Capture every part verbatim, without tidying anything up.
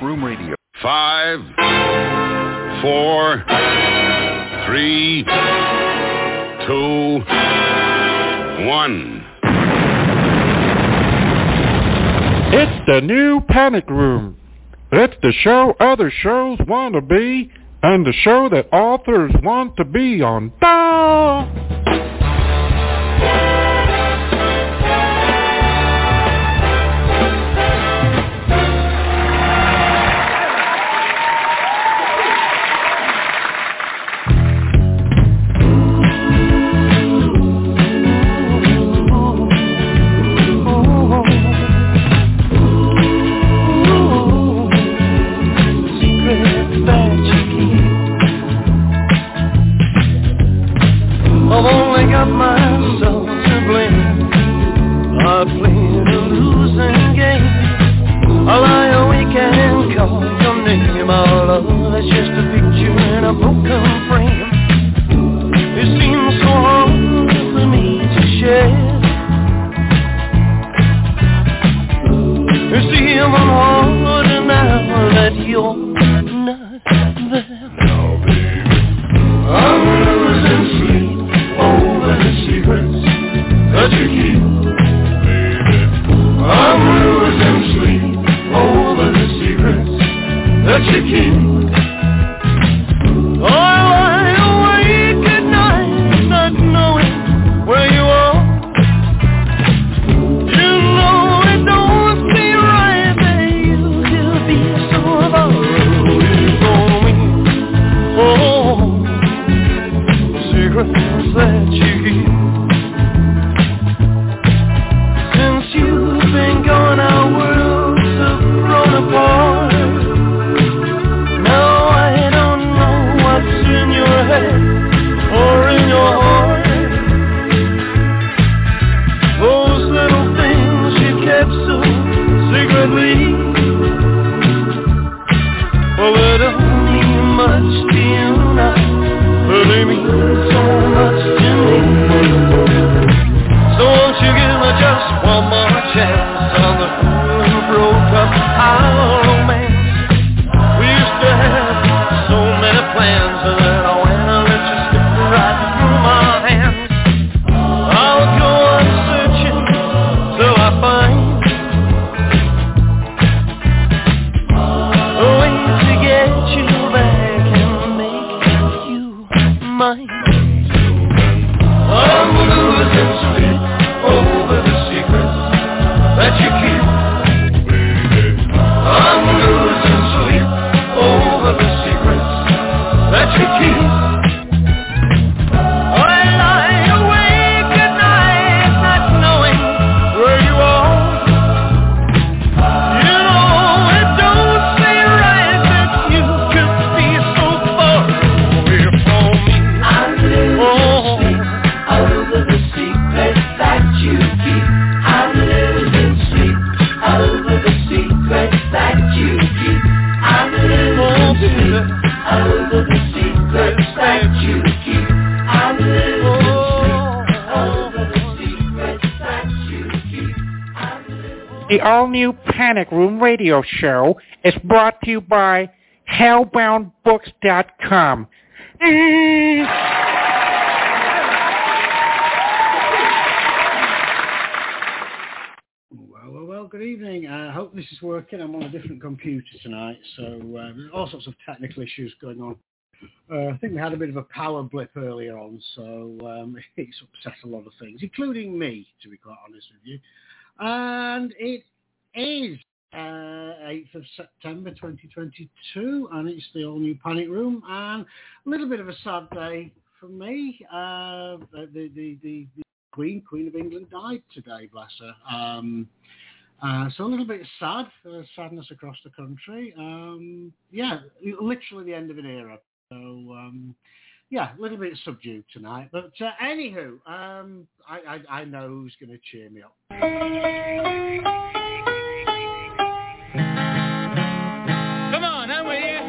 Room Radio. Five, four, three, two, one. It's the new Panic Room. It's the show other shows want to be, and the show that authors want to be on. Da! The all-new Panic Room radio show is brought to you by hellbound books dot com. Mm. Well, well, well, good evening. I uh, hope this is working. I'm on a different computer tonight, so uh, there's all sorts of technical issues going on. Uh, I think we had a bit of a power blip earlier on, so um, it's upset a lot of things, including me, to be quite honest with you. And it is uh, eighth of September twenty twenty-two, and it's the all-new Panic Room, and a little bit of a sad day for me. Uh, the, the, the, the Queen, Queen of England died today, bless her. Um, uh, so a little bit sad, uh, sadness across the country. Um, yeah, literally the end of an era. So, um, yeah, a little bit subdued tonight. But uh, anywho, um, I, I, I know who's going to cheer me up. Come on, I'm with you.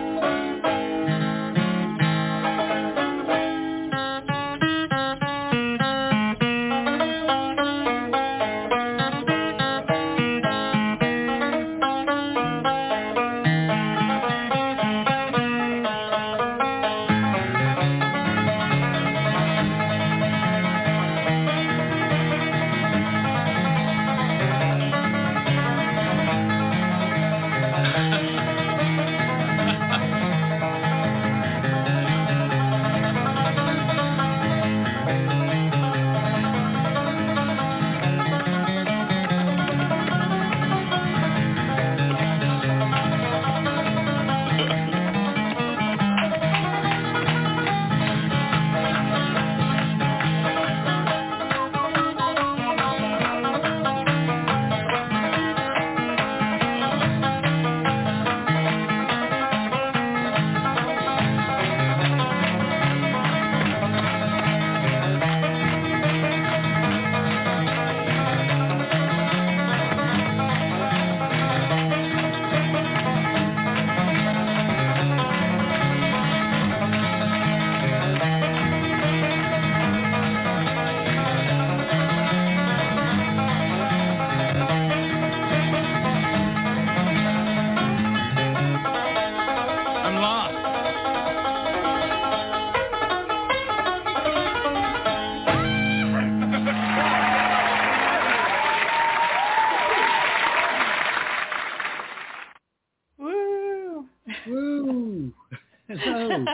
Hello.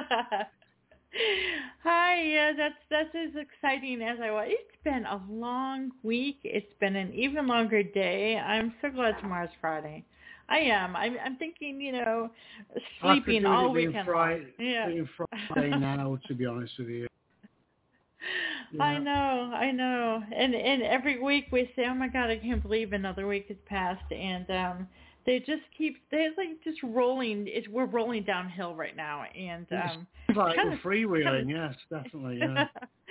Hi, yeah, that's that's as exciting as I was. It's been a long week. It's been an even longer day. I'm so glad tomorrow's Friday. I am. I'm, I'm thinking, you know, sleeping all weekend long. Yeah. Being Friday now, to be honest with you. Yeah. I know, I know. And and every week we say, oh my God, I can't believe another week has passed. And um, they just keep, they're like just rolling. It's, we're rolling downhill right now. And um, it's like kind we're of, freewheeling, kind of, yes, definitely. Yeah.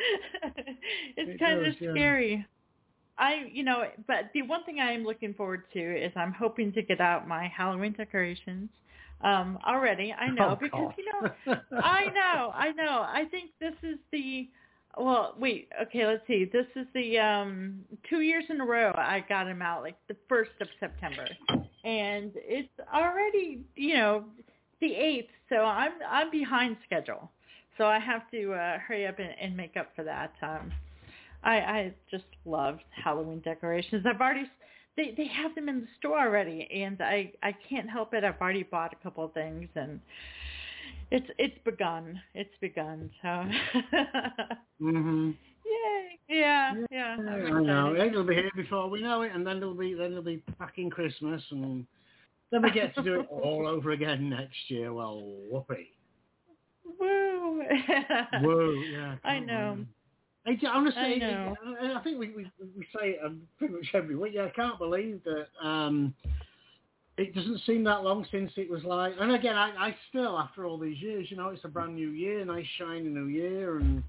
it's it kind does, of yeah. scary. I, you know, but the one thing I am looking forward to is I'm hoping to get out my Halloween decorations um, already. I know, oh, because, God. you know, I know, I know. I think this is the, well, wait, okay, let's see. This is the um, two years in a row I got them out, like the first of September. And it's already, you know, the eighth, so I'm I'm behind schedule. So I have to uh, hurry up and, and make up for that. Um I, I just love Halloween decorations. I've already, they they have them in the store already, and I, I can't help it. I've already bought a couple of things, and it's it's begun. It's begun. So. mhm. Yay! Yeah, yeah. yeah I'm I know. excited. It'll be here before we know it, and then it'll be then it'll be packing Christmas, and then we get to do it all over again next year. Well, whoopee. Woo! Whoa! Yeah. I know. Wait. I, honestly, I know. I, I think we, we we say it um, pretty much every week. Yeah, I can't believe that um, it doesn't seem that long since it was like. And again, I, I still, after all these years, you know, it's a brand new year, nice shiny new year, and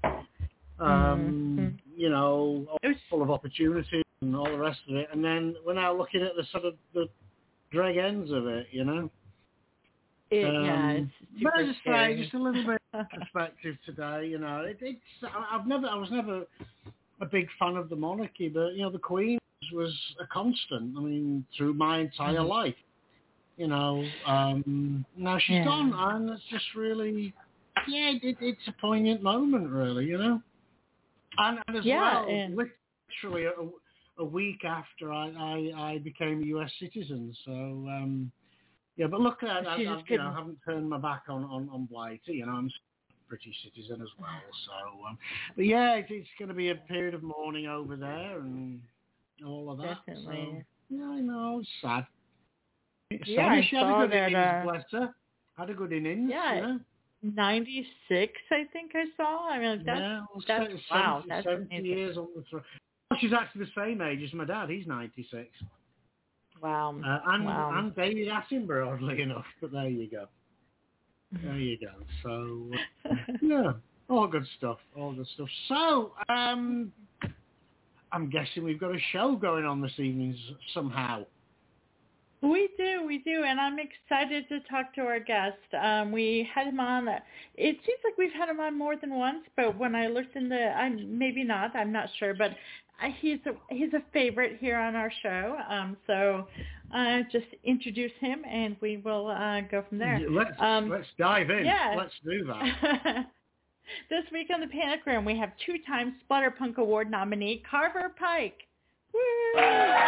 um, mm-hmm. you know, full of opportunity and all the rest of it. And then we're now looking at the sort of the drag ends of it, you know. It, um, yeah, it's super but as I scary. say, just a little bit of perspective today. You know, it, it's I've never, I was never a big fan of the monarchy, but you know, the Queen was a constant. I mean, through my entire mm-hmm. life. You know, um, now she's yeah. gone, and it's just really, yeah, it, it's a poignant moment, really. You know, and, and as yeah, well, and... literally a, a week after I, I, I became a U S citizen, so. Um, Yeah, but look, I, I, I, you know, I haven't turned my back on, on, on Blighty. You know, I'm a British citizen as well. So, um, but yeah, it, it's going to be a period of mourning over there and all of that. Definitely. So, yeah, I know, it's sad. It's yeah, sad. I She had saw a good that. innings, Uh, bless her. Had a good innings. Yeah, you know? ninety-six, I think I saw. I mean, that's yeah, well, that's seventy, wow. That's seventy amazing. years on the throne. Well, she's actually the same age as my dad. He's ninety-six. Wow. Uh, and, wow. and David Attenborough, oddly enough, but there you go. There you go. So, uh, yeah, all good stuff, all good stuff. So, um, I'm guessing we've got a show going on this evening somehow. We do, we do, and I'm excited to talk to our guest. Um, we had him on, it seems like we've had him on more than once, but when I looked in the, I'm maybe not, I'm not sure, but he's a, he's a favorite here on our show. Um, so uh, just introduce him, and we will uh, go from there. Let's, um, let's dive in. Yeah. Let's do that. This week on the Panic Room, we have two-time Splatterpunk Award nominee Carver Pike. Woo!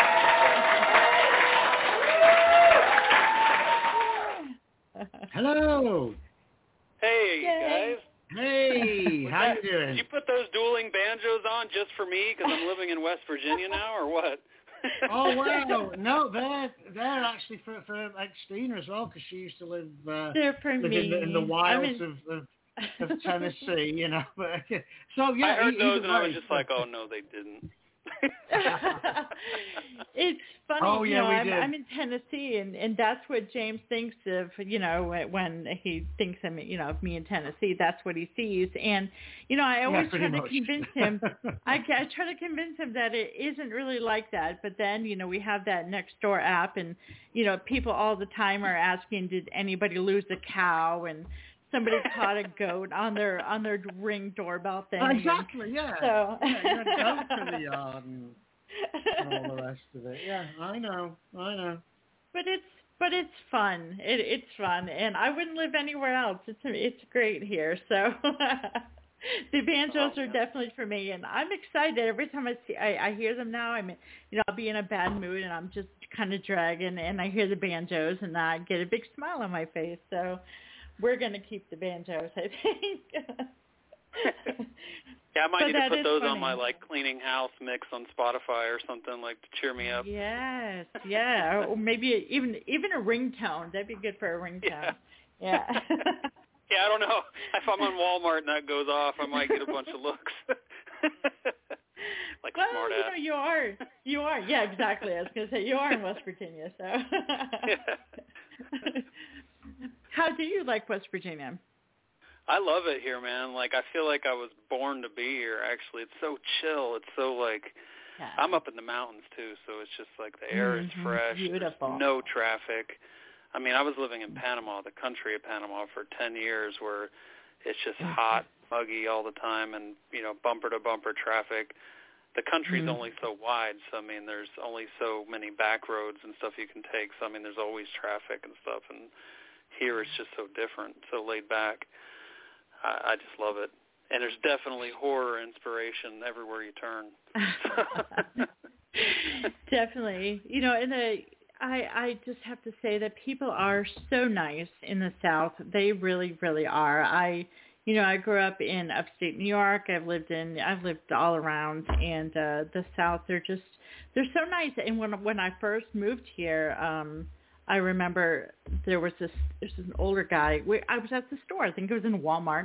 Hello. Hey, Yay. guys. Hey, how that, you doing? Did you put those dueling banjos on just for me because I'm living in West Virginia now, or what? Oh, wow. No, they're, they're actually for, for Xtina as well, because she used to live, uh, They're for live me. in, the, in the wilds I mean... of, of, of Tennessee, you know. But, so, yeah, I heard those, and way. I was just like, oh, no, they didn't. It's funny, oh, you yeah, know, we I'm, did. I'm in Tennessee, and, and that's what James thinks of, you know, when he thinks of me, you know, of me in Tennessee. That's what he sees. And, you know, I always yeah, try to much. convince him, I, I try to convince him that it isn't really like that. But then, you know, we have that Nextdoor app, and, you know, people all the time are asking, did anybody lose a cow? And somebody caught a goat on their on their Ring doorbell thing. Exactly, and yeah. So yeah, you had to go to the yard and, and all the rest of it. Yeah, I know, I know. But it's but it's fun. It it's fun, and I wouldn't live anywhere else. It's it's great here. So the banjos are definitely for me, and I'm excited every time I see I, I hear them now. I'm you know I'll be in a bad mood, and I'm just kind of dragging, and I hear the banjos, and I get a big smile on my face. So. we're going to keep the banjos, I think. Yeah, I might But need to that put is those funny. on my like cleaning house mix on Spotify or something, like to cheer me up. Yes, yeah, or maybe even even a ringtone. That'd be good for a ringtone. Yeah. Yeah. Yeah, I don't know. If I'm on Walmart and that goes off, I might get a bunch of looks. Like well, smart you ass. know, you are. You are. Yeah, exactly. I was going to say, you are in West Virginia, so. Yeah. How do you like West Virginia? I love it here, man. Like, I feel like I was born to be here, actually. It's so chill. It's so, like, Yeah. I'm up in the mountains, too, so it's just, like, the air Mhm. is fresh. Beautiful. There's no traffic. I mean, I was living in Panama, the country of Panama, for ten years where it's just Mhm. hot, muggy all the time and, you know, bumper-to-bumper traffic. The country's Mhm. only so wide, so, I mean, there's only so many back roads and stuff you can take. So, I mean, there's always traffic and stuff, and here it's just so different, so laid back. I, I just love it. And there's definitely horror inspiration everywhere you turn. Definitely. You know, in the I, I just have to say that people are so nice in the South. They really, really are. I, you know, I grew up in upstate New York. I've lived in, I've lived all around, and uh, the South. They're just, they're so nice. And when when I first moved here, um, I remember there was this, there's an older guy. We, I was at the store. I think it was in Walmart,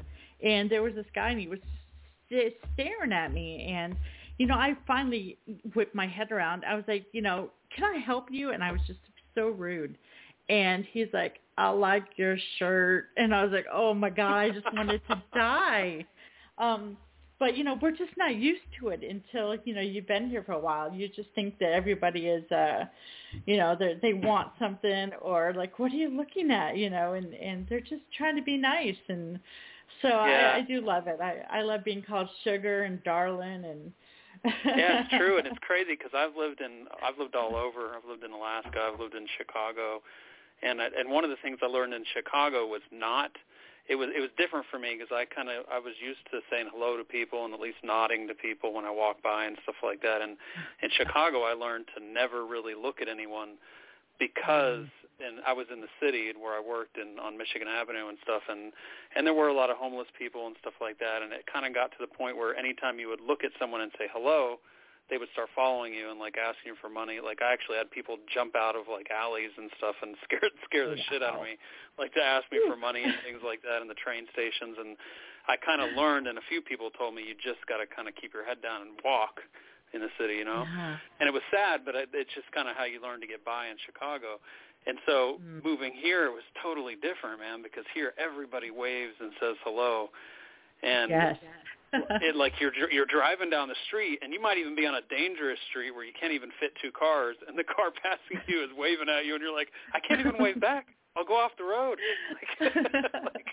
and there was this guy, and he was st- staring at me, and you know, I finally whipped my head around. I was like, you know, can I help you? And I was just so rude. And he's like, I like your shirt. And I was like, oh, my God, I just wanted to die. Um, but, you know, we're just not used to it until, you know, you've been here for a while. You just think that everybody is, uh, you know, they want something, or like, what are you looking at, you know, and, and they're just trying to be nice. And so Yeah. I, I do love it. I, I love being called sugar and darling and, yeah, it's true, and it's crazy because I've lived in I've lived all over. I've lived in Alaska. I've lived in Chicago, and I, and one of the things I learned in Chicago was not it was it was different for me because I kind of I was used to saying hello to people and at least nodding to people when I walk by and stuff like that. And in Chicago, I learned to never really look at anyone because. And I was in the city where I worked in on Michigan Avenue and stuff, and and there were a lot of homeless people and stuff like that, and it kind of got to the point where anytime you would look at someone and say hello, they would start following you and like asking you for money. Like I actually had people jump out of like alleys and stuff and scare scare the wow. shit out of me, like to ask me for money and things like that in the train stations. And I kind of learned, and a few people told me you just got to kind of keep your head down and walk in the city, you know. Uh-huh. And it was sad, but it's just kind of how you learn to get by in Chicago. And so mm. moving here was totally different, man, because here everybody waves and says hello. And yes. it like you're you're driving down the street, and you might even be on a dangerous street where you can't even fit two cars, and the car passing you is waving at you, and you're like, I can't even wave back. I'll go off the road. Like, like,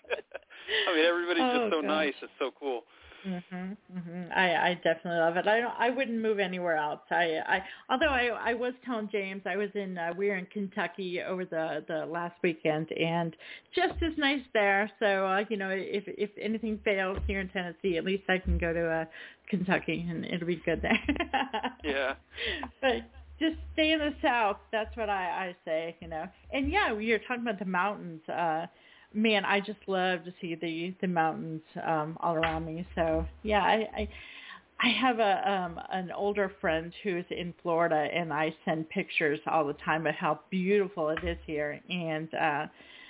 I mean, everybody's oh, just so gosh. nice. It's so cool. Mhm, mhm. I, I definitely love it. I don't, I wouldn't move anywhere else. I, I, although I, I was telling James, I was in, uh, we were in Kentucky over the, the last weekend, and just as nice there. So, uh, you know, if, if anything fails here in Tennessee, at least I can go to uh, Kentucky, and it'll be good there. Yeah. But just stay in the South. That's what I, I say, you know. And yeah, you're talking about the mountains. Uh, Man, I just love to see the the mountains um, all around me. So yeah, I I, I have a um, an older friend who's in Florida, and I send pictures all the time of how beautiful it is here. And uh,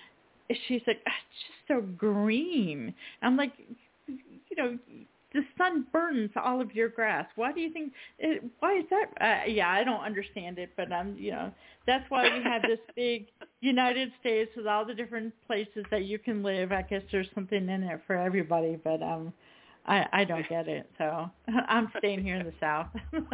she's like, it's just so green. I'm like, you know, the sun burns all of your grass. Why do you think? It, why is that? Uh, yeah, I don't understand it, but I'm, you know, that's why we have this big United States with all the different places that you can live. I guess there's something in it for everybody, but um, I I don't get it. So I'm staying here in the South.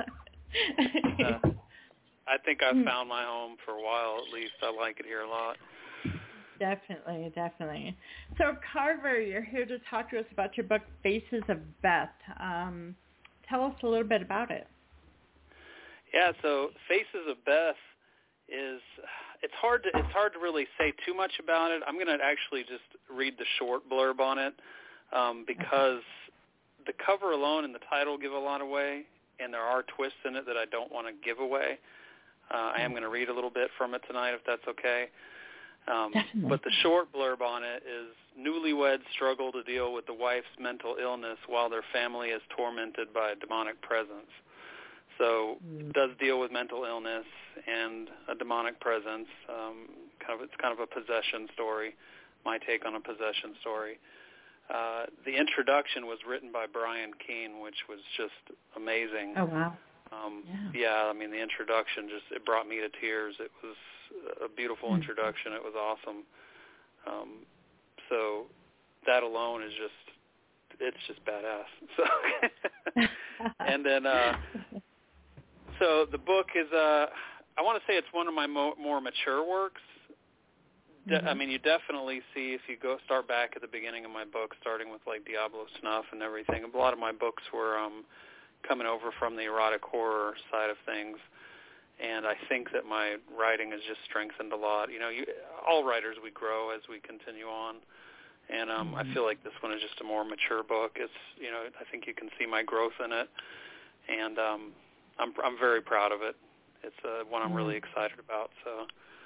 uh, I think I've found my home for a while. At least I like it here a lot. Definitely, definitely. So, Carver, you're here to talk to us about your book, Faces of Beth. Um, tell us a little bit about it. Yeah, so Faces of Beth is, it's hard to it's hard to really say too much about it. I'm going to actually just read the short blurb on it um, because okay. the cover alone and the title give a lot away, and there are twists in it that I don't want to give away. Uh, I am going to read a little bit from it tonight, if that's okay. Um, Definitely. but the short blurb on it is, newlyweds struggle to deal with the wife's mental illness while their family is tormented by a demonic presence. So it does deal with mental illness and a demonic presence. Um, kind of, it's kind of a possession story, my take on a possession story. Uh, the introduction was written by Brian Keene, which was just amazing. Oh, wow. Um, Yeah. yeah, I mean, the introduction just, it brought me to tears. It was a beautiful Mm. introduction. It was awesome. Um, so that alone is just, it's just badass. So, and then, uh, so the book is, uh, I want to say it's one of my mo- more mature works. De- Mm-hmm. I mean, you definitely see, if you go start back at the beginning of my book, starting with like Diablo Snuff and everything, a lot of my books were um, coming over from the erotic horror side of things. And I think that my writing has just strengthened a lot. You know, you, all writers, we grow as we continue on. And um, Mm-hmm. I feel like this one is just a more mature book. It's, you know, I think you can see my growth in it. And um, I'm I'm very proud of it. It's uh, one I'm really excited about. So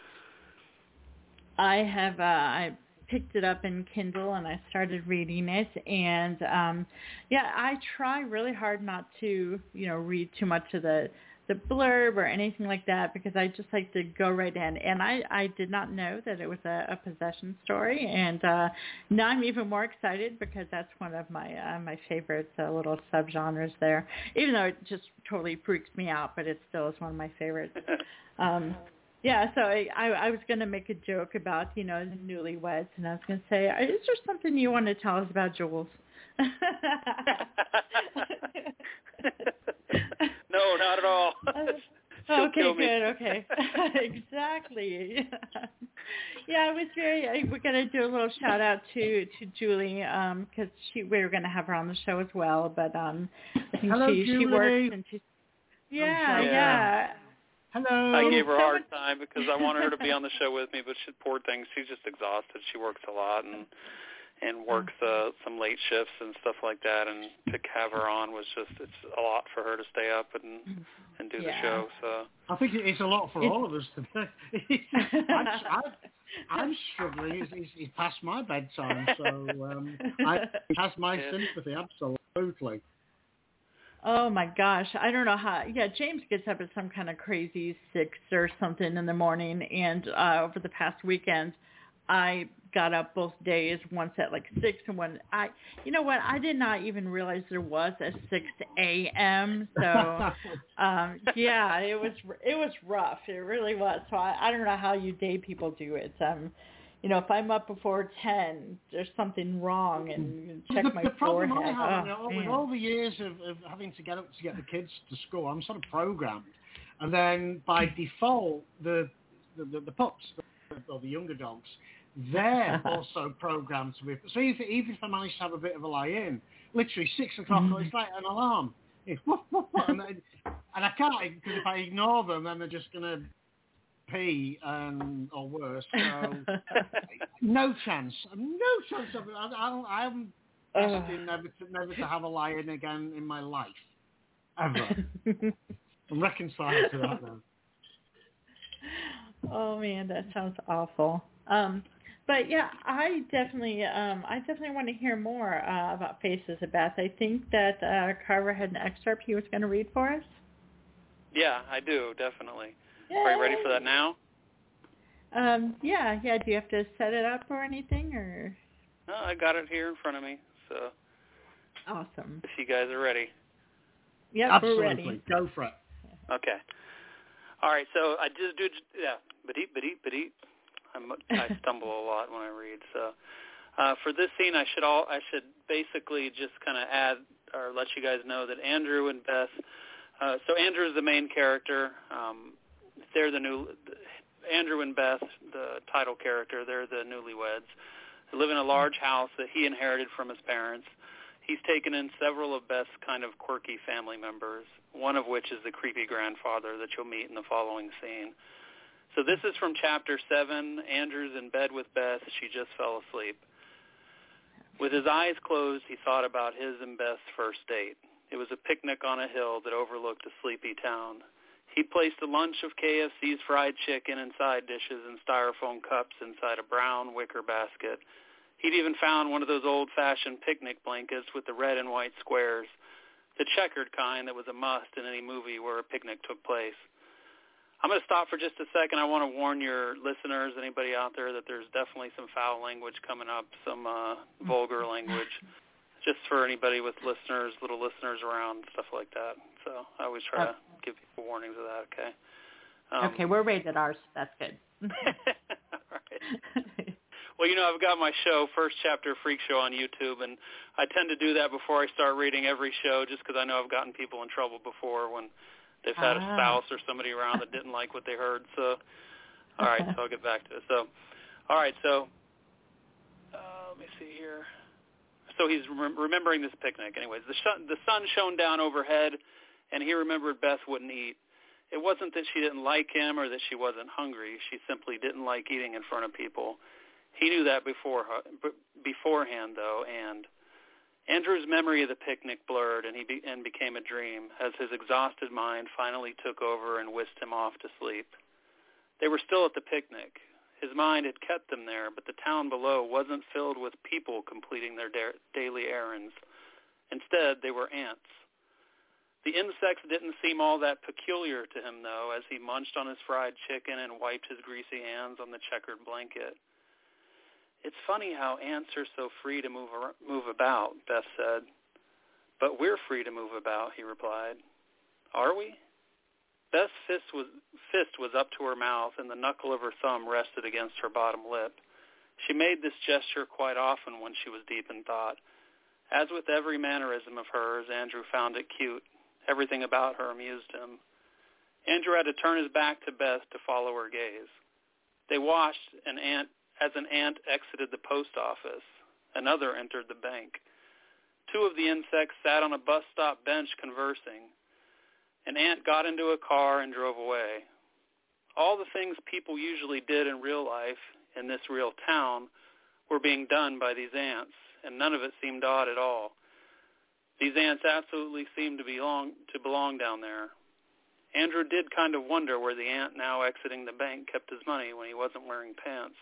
I have uh, I picked it up in Kindle and I started reading it, and um, yeah, I try really hard not to, you know, read too much of the the blurb or anything like that, because I just like to go right in. And I, I did not know that it was a, a possession story, and uh, now I'm even more excited because that's one of my uh, my favorite uh, little subgenres there. Even though it just totally freaks me out, but it still is one of my favorites. Um, yeah, so I, I, I was going to make a joke about, you know, the newlyweds, and I was going to say, is there something you want to tell us about Jules? No, not at all. She'll okay, kill me. good. Okay, exactly. Yeah, I was very. I, we're gonna do a little shout out to to Julie, because um, she we were gonna have her on the show as well, but um, I think Hello, she Julie. she works and she. Yeah, sorry. yeah. Hello. I gave her a So hard much- time because I wanted her to be on the show with me, but she, poor thing, she's just exhausted. She works a lot and and works uh, some late shifts and stuff like that, and to have her on was just, it's a lot for her to stay up and and do Yeah. the show. So I think it's a lot for It's- all of us today. I'm, I'm, I'm struggling. It's, it's, it's past my bedtime, so um, I it has my Yeah. sympathy, absolutely. Oh my gosh, I don't know how. Yeah, James gets up at some kind of crazy six or something in the morning, and uh, over the past weekend, I got up both days, once at like six and one. I, you know what? I did not even realize there was a six a.m. So, um, yeah, it was it was rough. It really was. So I, I don't know how you day people do it. Um, you know, if I'm up before ten, there's something wrong, and check the, my the problem forehead. I have, Oh, you know, with man. all the years of, of having to get up to get the kids to school, I'm sort of programmed, and then by default, the the, the, the pups or the younger dogs, they're also programmed to be. So even, even if I manage to have a bit of a lie in, literally six o'clock, Mm. it's like an alarm. It's woof, woof, woof, and, I, and I can't, because if I ignore them, then they're just going to pee and or worse. So no chance, no chance of it. I, I don't. I'm destined never to never to have a lie in again in my life, ever. I'm reconciled to that now. Oh man, that sounds awful. Um, but yeah, I definitely, um, I definitely want to hear more uh, about Faces of Beth. I think that uh, Carver had an excerpt he was going to read for us. yeah, I do, definitely. Yay. Are you ready for that now? Um, yeah, yeah. Do you have to set it up or anything, or? No, I got it here in front of me. So Awesome. if you guys are ready. Yep, Absolutely, we're ready. go for it. Okay. All right, so I just do, yeah, ba-deep, ba-deep, ba-deep. I'm, I stumble a lot when I read. So uh, for this scene, I should all I should basically just kind of add or let you guys know that Andrew and Beth. Uh, so Andrew is the main character. Um, they're the new Andrew and Beth, the title character. They're the newlyweds. They live in a large house that he inherited from his parents. He's taken in several of Beth's kind of quirky family members, one of which is the creepy grandfather that you'll meet in the following scene. So this is from Chapter seven. Andrew's in bed with Beth. She just fell asleep. With his eyes closed, he thought about his and Beth's first date. It was a picnic on a hill that overlooked a sleepy town. He placed a lunch of K F C's fried chicken and side dishes in styrofoam cups inside a brown wicker basket. He'd even found one of those old-fashioned picnic blankets with the red and white squares, the checkered kind that was a must in any movie where a picnic took place. I'm going to stop for just a second. I want to warn your listeners, anybody out there, that there's definitely some foul language coming up, some uh, vulgar language, just for anybody with listeners, little listeners around, stuff like that. So I always try okay. to give people warnings of that, okay? Um, okay, we're rated R, so that's good. All right. Well, you know, I've got my show, First Chapter Freak Show, on YouTube, and I tend to do that before I start reading every show just because I know I've gotten people in trouble before when they've had ah. a spouse or somebody around that didn't like what they heard. So, all right, so I'll get back to it. So, all right, so uh, let me see here. So he's re- remembering this picnic. Anyways, the, sh- the sun shone down overhead, and he remembered Beth wouldn't eat. It wasn't that she didn't like him or that she wasn't hungry. She simply didn't like eating in front of people. He knew that before, beforehand, though, and Andrew's memory of the picnic blurred and he be, and became a dream as his exhausted mind finally took over and whisked him off to sleep. They were still at the picnic. His mind had kept them there, but the town below wasn't filled with people completing their da- daily errands. Instead, they were ants. The insects didn't seem all that peculiar to him, though, as he munched on his fried chicken and wiped his greasy hands on the checkered blanket. It's funny how ants are so free to move ar- move about, Beth said. But we're free to move about, he replied. Are we? Beth's fist was, fist was up to her mouth, and the knuckle of her thumb rested against her bottom lip. She made this gesture quite often when she was deep in thought. As with every mannerism of hers, Andrew found it cute. Everything about her amused him. Andrew had to turn his back to Beth to follow her gaze. They watched an ant as an ant exited the post office. Another entered the bank. Two of the insects sat on a bus stop bench conversing. An ant got into a car and drove away. All the things people usually did in real life, in this real town, were being done by these ants, and none of it seemed odd at all. These ants absolutely seemed to belong, to belong down there. Andrew did kind of wonder where the ant now exiting the bank kept his money when he wasn't wearing pants.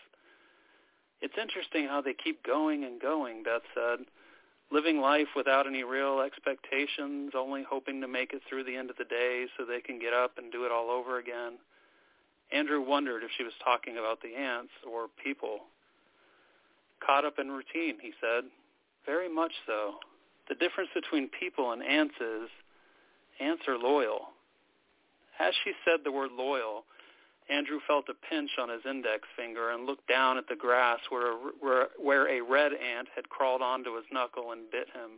It's interesting how they keep going and going, Beth said, living life without any real expectations, only hoping to make it through the end of the day so they can get up and do it all over again. Andrew wondered if she was talking about the ants or people. Caught up in routine, he said. Very much so. The difference between people and ants is ants are loyal. As she said the word loyal, Andrew felt a pinch on his index finger and looked down at the grass where a, where, where a red ant had crawled onto his knuckle and bit him.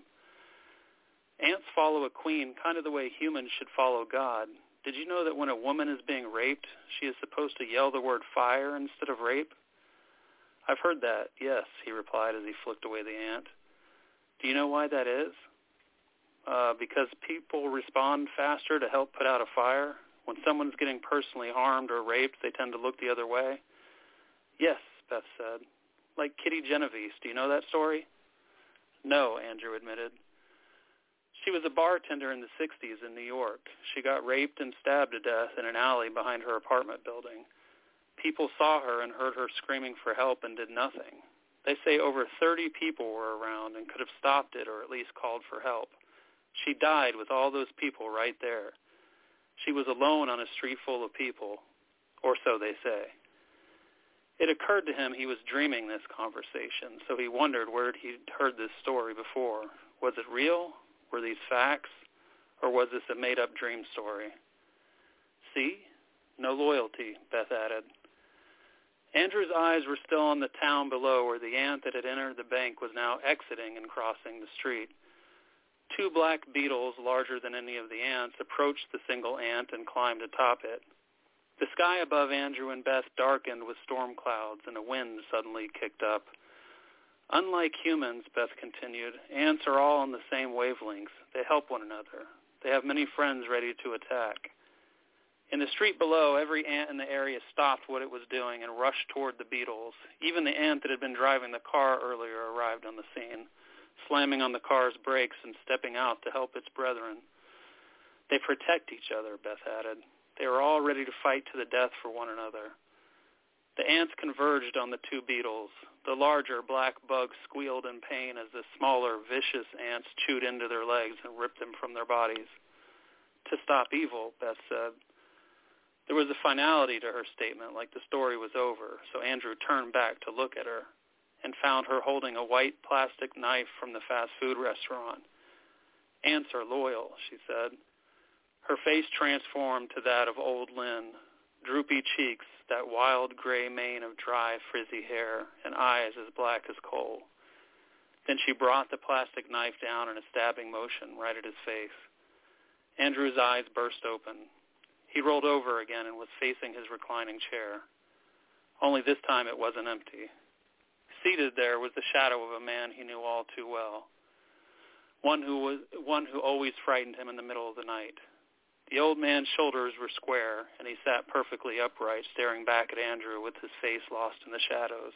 Ants follow a queen kind of the way humans should follow God. Did you know that when a woman is being raped, she is supposed to yell the word fire instead of rape? I've heard that, yes, he replied as he flicked away the ant. Do you know why that is? Uh, because people respond faster to help put out a fire? When someone's getting personally harmed or raped, they tend to look the other way? Yes, Beth said. Like Kitty Genovese. Do you know that story? No, Andrew admitted. She was a bartender in the sixties in New York. She got raped and stabbed to death in an alley behind her apartment building. People saw her and heard her screaming for help and did nothing. They say over thirty people were around and could have stopped it or at least called for help. She died with all those people right there. She was alone on a street full of people, or so they say. It occurred to him he was dreaming this conversation, so he wondered where he'd heard this story before. Was it real? Were these facts? Or was this a made-up dream story? See? No loyalty, Beth added. Andrew's eyes were still on the town below where the ant that had entered the bank was now exiting and crossing the street. Two black beetles, larger than any of the ants, approached the single ant and climbed atop it. The sky above Andrew and Beth darkened with storm clouds, and a wind suddenly kicked up. Unlike humans, Beth continued, ants are all on the same wavelength. They help one another. They have many friends ready to attack. In the street below, every ant in the area stopped what it was doing and rushed toward the beetles. Even the ant that had been driving the car earlier arrived on the scene, slamming on the car's brakes and stepping out to help its brethren. They protect each other, Beth added. They were all ready to fight to the death for one another. The ants converged on the two beetles. The larger black bugs squealed in pain as the smaller, vicious ants chewed into their legs and ripped them from their bodies. To stop evil, Beth said. There was a finality to her statement, like the story was over, so Andrew turned back to look at her and found her holding a white plastic knife from the fast food restaurant. Ants are loyal, she said. Her face transformed to that of old Lynn, droopy cheeks, that wild gray mane of dry, frizzy hair, and eyes as black as coal. Then she brought the plastic knife down in a stabbing motion right at his face. Andrew's eyes burst open. He rolled over again and was facing his reclining chair. Only this time it wasn't empty. Seated there was the shadow of a man he knew all too well, one who was one who always frightened him in the middle of the night. The old man's shoulders were square, and he sat perfectly upright, staring back at Andrew with his face lost in the shadows.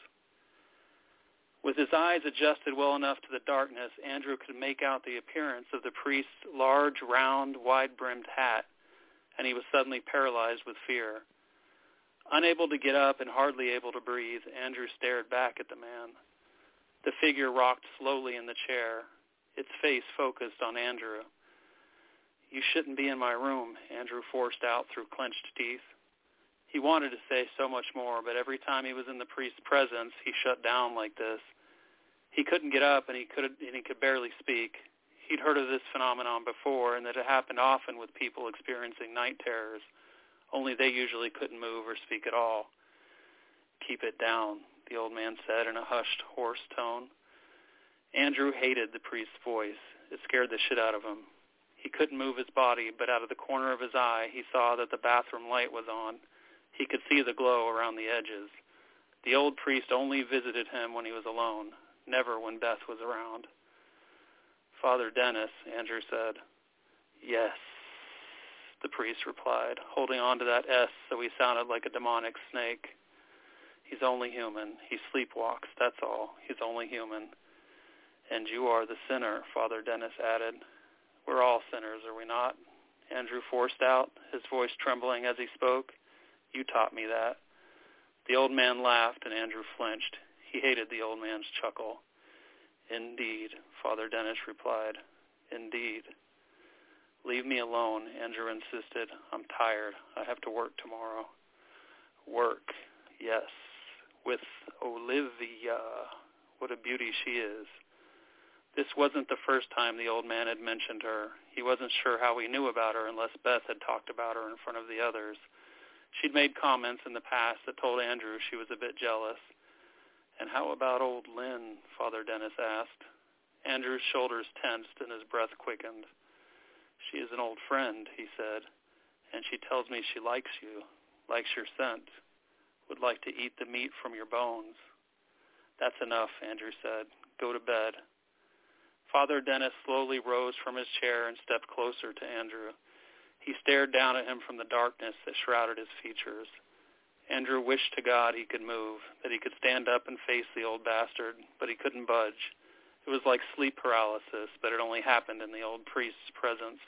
With his eyes adjusted well enough to the darkness, Andrew could make out the appearance of the priest's large, round, wide-brimmed hat, and he was suddenly paralyzed with fear. Unable to get up and hardly able to breathe, Andrew stared back at the man. The figure rocked slowly in the chair, its face focused on Andrew. "You shouldn't be in my room," Andrew forced out through clenched teeth. He wanted to say so much more, but every time he was in the priest's presence, he shut down like this. He couldn't get up, and he could and he could barely speak. He'd heard of this phenomenon before, and that it happened often with people experiencing night terrors, only they usually couldn't move or speak at all. "Keep it down," the old man said in a hushed, hoarse tone. Andrew hated the priest's voice. It scared the shit out of him. He couldn't move his body, but out of the corner of his eye, he saw that the bathroom light was on. He could see the glow around the edges. The old priest only visited him when he was alone, never when Beth was around. "Father Dennis," Andrew said. "Yes," the priest replied, holding on to that S so he sounded like a demonic snake. "He's only human. He sleepwalks, that's all. He's only human." "And you are the sinner," Father Dennis added. "We're all sinners, are we not?" Andrew forced out, his voice trembling as he spoke. "You taught me that." The old man laughed, and Andrew flinched. He hated the old man's chuckle. "Indeed," Father Dennis replied. "Indeed." "Leave me alone," Andrew insisted. "I'm tired. I have to work tomorrow." "Work, yes, with Olivia. What a beauty she is." This wasn't the first time the old man had mentioned her. He wasn't sure how he knew about her unless Beth had talked about her in front of the others. She'd made comments in the past that told Andrew she was a bit jealous. "And how about old Lynn?" Father Dennis asked. Andrew's shoulders tensed and his breath quickened. "She is an old friend," he said, "and she tells me she likes you, likes your scent, would like to eat the meat from your bones." "That's enough," Andrew said. "Go to bed." Father Dennis slowly rose from his chair and stepped closer to Andrew. He stared down at him from the darkness that shrouded his features. Andrew wished to God he could move, that he could stand up and face the old bastard, but he couldn't budge. It was like sleep paralysis, but it only happened in the old priest's presence.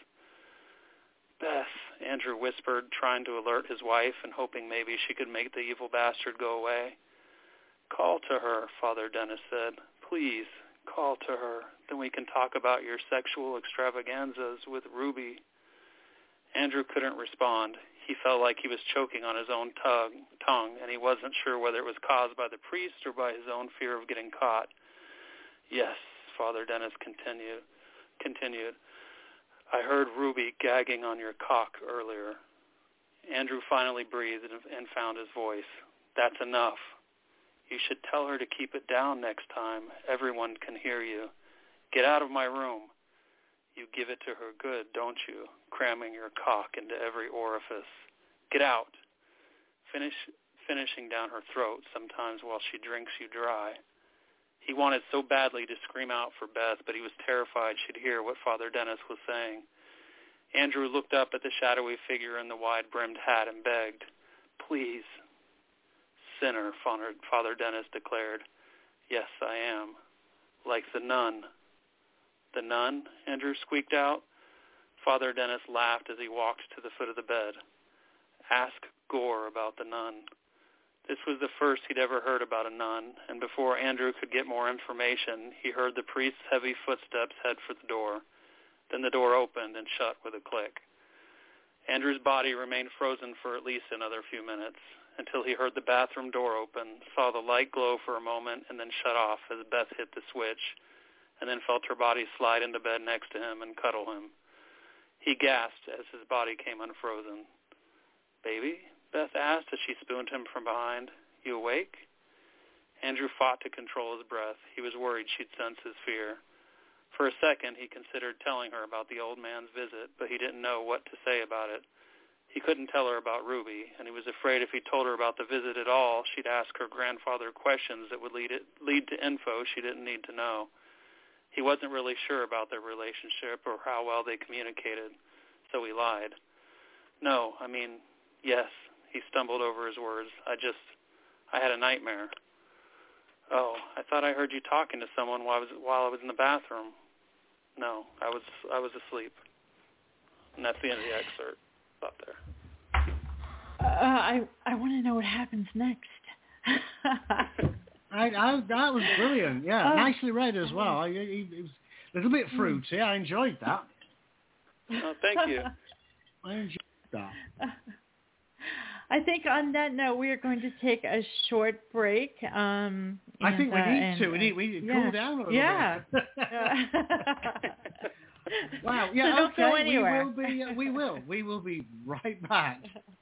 "Beth," Andrew whispered, trying to alert his wife and hoping maybe she could make the evil bastard go away. "Call to her," Father Dennis said. "Please, call to her. Then we can talk about your sexual extravaganzas with Ruby." Andrew couldn't respond. He felt like he was choking on his own tongue, tongue, and he wasn't sure whether it was caused by the priest or by his own fear of getting caught. "Yes," Father Dennis continued. continued. "I heard Ruby gagging on your cock earlier." Andrew finally breathed and found his voice. "That's enough. You should tell her to keep it down next time. Everyone can hear you. Get out of my room. You give it to her good, don't you? Cramming your cock into every orifice. Get out." Finish, finishing down her throat sometimes while she drinks you dry. He wanted so badly to scream out for Beth, but he was terrified she'd hear what Father Dennis was saying. Andrew looked up at the shadowy figure in the wide-brimmed hat and begged, "Please." "Sinner," Father Dennis declared. "Yes, I am. Like the nun." "The nun?" Andrew squeaked out. Father Dennis laughed as he walked to the foot of the bed. Ask Gore about the nun. This was the first he'd ever heard about a nun, and before Andrew could get more information, he heard the priest's heavy footsteps head for the door. Then the door opened and shut with a click. Andrew's body remained frozen for at least another few minutes, until he heard the bathroom door open, saw the light glow for a moment, and then shut off as Beth hit the switch, and then felt her body slide into bed next to him and cuddle him. He gasped as his body came unfrozen. "Baby?" Beth asked as she spooned him from behind. "You awake?" Andrew fought to control his breath. He was worried she'd sense his fear. For a second, he considered telling her about the old man's visit, but he didn't know what to say about it. He couldn't tell her about Ruby, and he was afraid if he told her about the visit at all, she'd ask her grandfather questions that would lead it, lead to info she didn't need to know. He wasn't really sure about their relationship or how well they communicated, so he lied. "No, I mean, yes." He stumbled over his words. I just, I had a nightmare. "Oh, I thought I heard you talking to someone while I was while I was in the bathroom." "No, I was I was asleep." And that's the end of the excerpt. Stop there. Uh, I I want to know what happens next. I, I that was brilliant. Yeah, oh. Nicely read as well. I, it, it was a little bit fruity. I enjoyed that. Oh, thank you. I enjoyed that. I think on that note, we are going to take a short break. Um, I and, think we uh, need and, to. We need we need to yeah. cool down a little yeah. bit. Wow. Yeah. So don't okay. go anywhere. We will be. Uh, we will. We will be right back.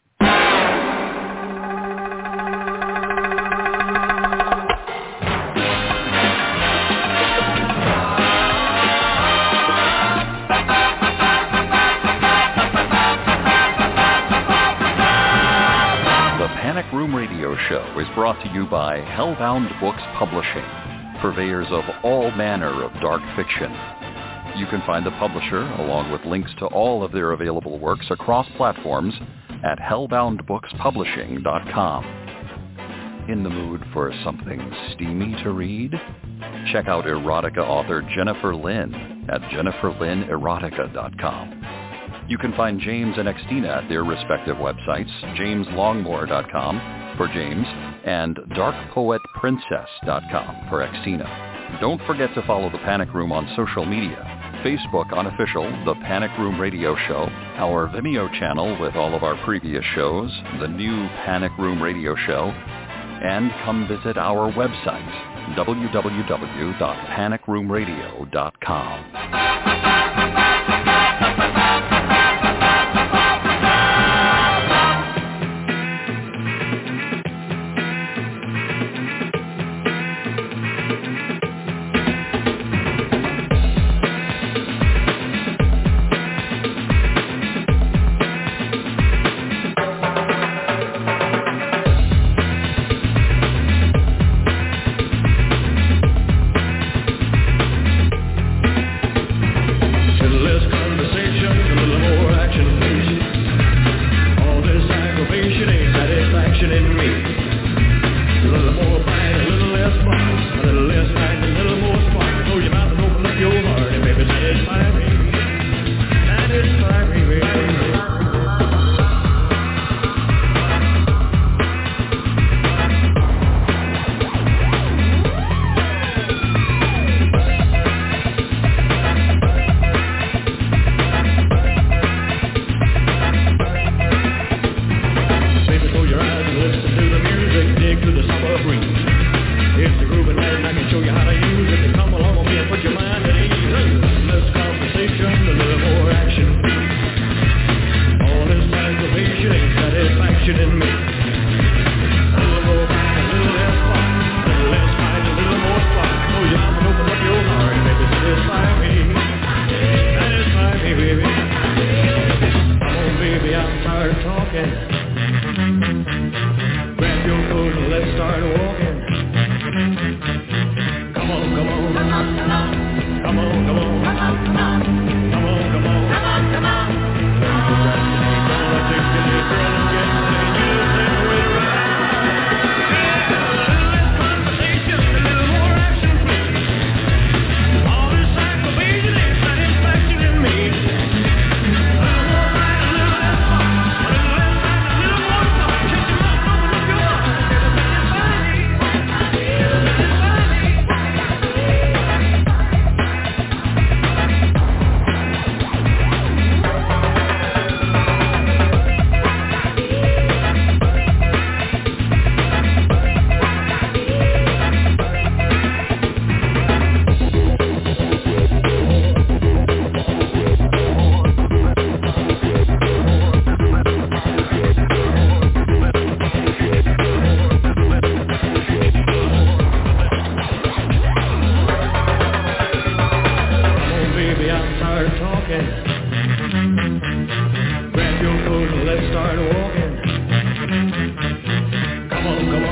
Panic Room Radio Show is brought to you by Hellbound Books Publishing, purveyors of all manner of dark fiction. You can find the publisher, along with links to all of their available works across platforms, at hellbound books publishing dot com. In the mood for something steamy to read? Check out erotica author Jennifer Lynn at jennifer lynn erotica dot com. You can find James and Xtina at their respective websites, james longmore dot com for James and dark poet princess dot com for Xtina. Don't forget to follow The Panic Room on social media. Facebook unofficial, The Panic Room Radio Show, our Vimeo channel with all of our previous shows, the new Panic Room Radio Show, and come visit our website, w w w dot panic room radio dot com.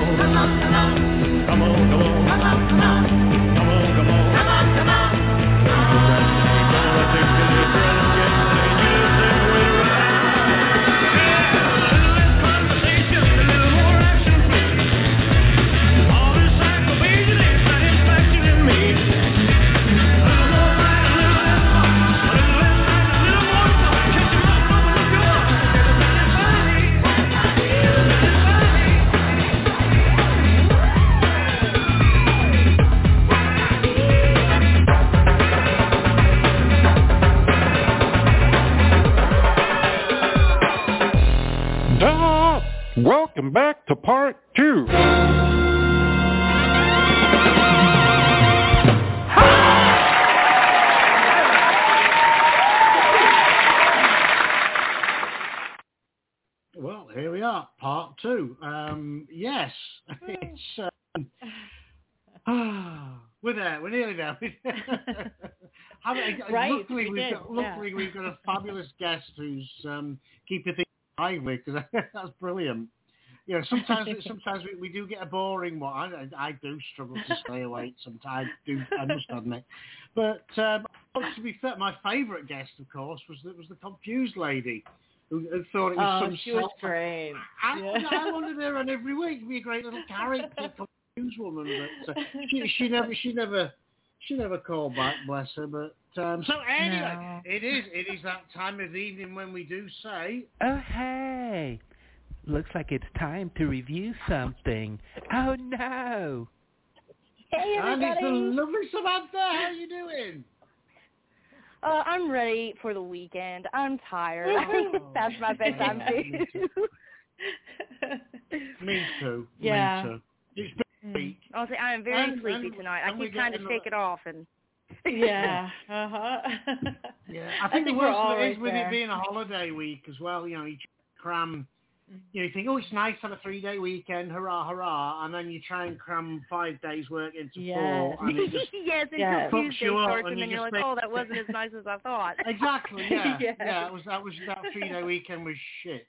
on, come on, come on, come on, come on, come on, come on, come on, come on, come on, come on. Welcome back to part two. Well, here we are, part two. Um, yes, it's um, ah, we're there. We're nearly there. Right, luckily, we we've did, got, luckily yeah. we've got a fabulous guest who's um, keeping things lively, because that's brilliant. You know, sometimes sometimes we, we do get a boring one. I, I do struggle to stay awake sometimes. Do I must admit. But um, to be fair, my favourite guest, of course, was the, was the confused lady who, who thought it was Oh, some. she was self- great. I, Yeah. I wanted her on every week. It'd be a great little character, confused woman. But uh, she she never she never she never called back. Bless her. But um, so anyway, No. it is it is that time of the evening when we do say. Oh, hey. Looks like it's time to review something. Oh, no. Hey, And it's the everybody. lovely Samantha. How are you doing? Uh, I'm ready for the weekend. I'm tired. I think it's past my bedtime, Me too. Me too. Yeah. Me too. It's been a week. Honestly, I am very And- sleepy and- tonight. I and we keep trying to get shake it off. and. Yeah. Uh-huh. Yeah. I think, I think the we're worst all of it is right with there. it being a holiday week as well. You know, you cram. You know, you think, oh, it's nice to have a three-day weekend, hurrah, hurrah, and then you try and cram five days' work into Yes. four, and it just yes, until Yes. fucks Tuesday you up, starts, and and you then you're just like, think- oh, that wasn't as nice as I thought. exactly, yeah, Yes. yeah. It was that was that three-day weekend was shit.